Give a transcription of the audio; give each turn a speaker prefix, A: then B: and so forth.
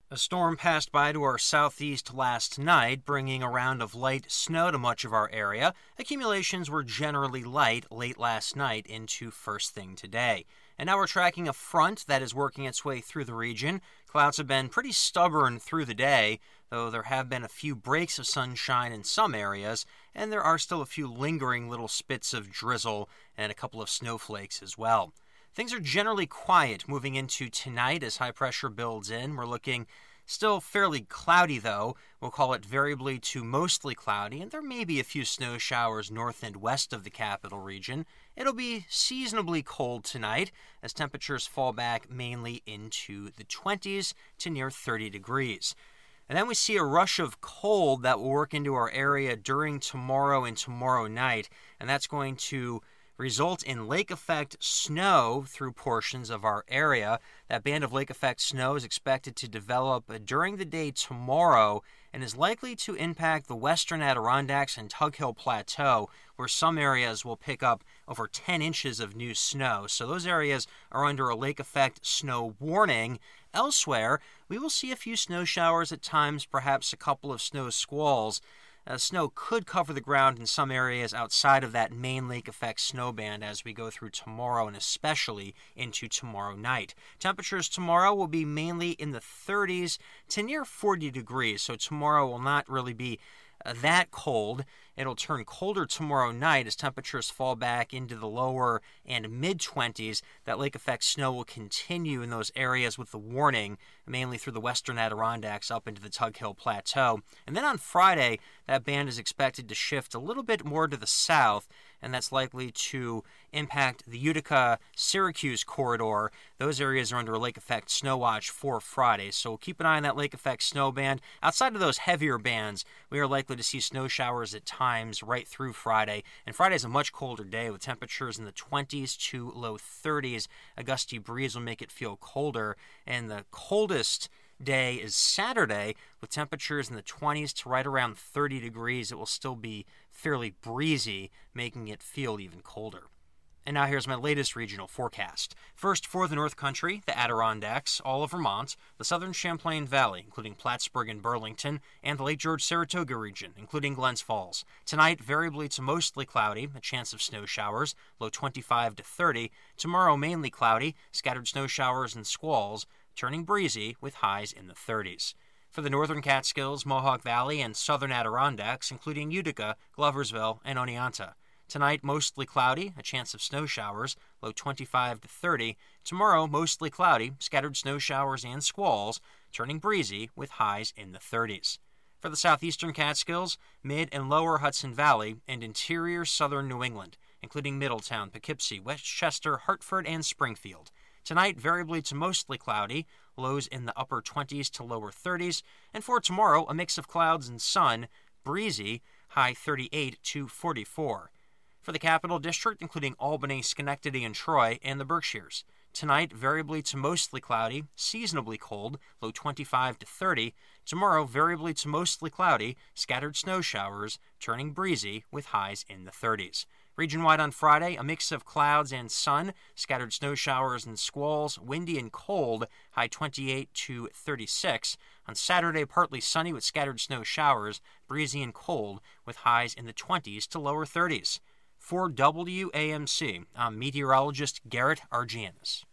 A: A storm passed by to our southeast last night, bringing a round of light snow to much of our area. Accumulations were generally light late last night into first thing today. And now we're tracking a front that is working its way through the region. Clouds have been pretty stubborn through the day, though there have been a few breaks of sunshine in some areas, and there are still a few lingering little spits of drizzle and a couple of snowflakes as well. Things are generally quiet moving into tonight as high pressure builds in. We're looking still fairly cloudy, though. We'll call it variably to mostly cloudy, and there may be a few snow showers north and west of the capital region. It'll be seasonably cold tonight as temperatures fall back mainly into the 20s to near 30 degrees. And then we see a rush of cold that will work into our area during tomorrow and tomorrow night, and that's going to result in lake effect snow through portions of our area. That band of lake effect snow is expected to develop during the day tomorrow and is likely to impact the western Adirondacks and Tug Hill Plateau, where some areas will pick up over 10 inches of new snow. So those areas are under a lake effect snow warning. Elsewhere, we will see a few snow showers at times, perhaps a couple of snow squalls. Snow could cover the ground in some areas outside of that main lake effect snow band as we go through tomorrow and especially into tomorrow night. Temperatures tomorrow will be mainly in the 30s to near 40 degrees, so tomorrow will not really be that cold. It'll turn colder tomorrow night as temperatures fall back into the lower and mid-20s. That lake effect snow will continue in those areas with the warning, mainly through the western Adirondacks up into the Tug Hill Plateau. And then on Friday, that band is expected to shift a little bit more to the south, and that's likely to impact the Utica-Syracuse corridor. Those areas are under a lake effect snow watch for Friday, so keep an eye on that lake effect snow band. Outside of those heavier bands, we are likely to see snow showers at times right through Friday, and Friday is a much colder day with temperatures in the 20s to low 30s. A gusty breeze will make it feel colder, and the coldest day is Saturday with temperatures in the 20s to right around 30 degrees. It will still be fairly breezy, making it feel even colder. And now here's my latest regional forecast. First, for the North Country, the Adirondacks, all of Vermont, the southern Champlain Valley, including Plattsburgh and Burlington, and the Lake George-Saratoga region, including Glens Falls. Tonight, variably to mostly cloudy, a chance of snow showers, low 25 to 30. Tomorrow, mainly cloudy, scattered snow showers and squalls, turning breezy with highs in the 30s. For the northern Catskills, Mohawk Valley, and southern Adirondacks, including Utica, Gloversville, and Oneonta. Tonight, mostly cloudy, a chance of snow showers, low 25 to 30. Tomorrow, mostly cloudy, scattered snow showers and squalls, turning breezy with highs in the 30s. For the southeastern Catskills, mid and lower Hudson Valley, and interior southern New England, including Middletown, Poughkeepsie, Westchester, Hartford, and Springfield. Tonight, variably to mostly cloudy, lows in the upper 20s to lower 30s. And for tomorrow, a mix of clouds and sun, breezy, high 38 to 44. For the Capital District, including Albany, Schenectady, and Troy, and the Berkshires. Tonight, variably to mostly cloudy, seasonably cold, low 25 to 30. Tomorrow, variably to mostly cloudy, scattered snow showers, turning breezy with highs in the 30s. Region-wide on Friday, a mix of clouds and sun, scattered snow showers and squalls, windy and cold, high 28 to 36. On Saturday, partly sunny with scattered snow showers, breezy and cold, with highs in the 20s to lower 30s. For WAMC, I'm meteorologist Garrett Argianis.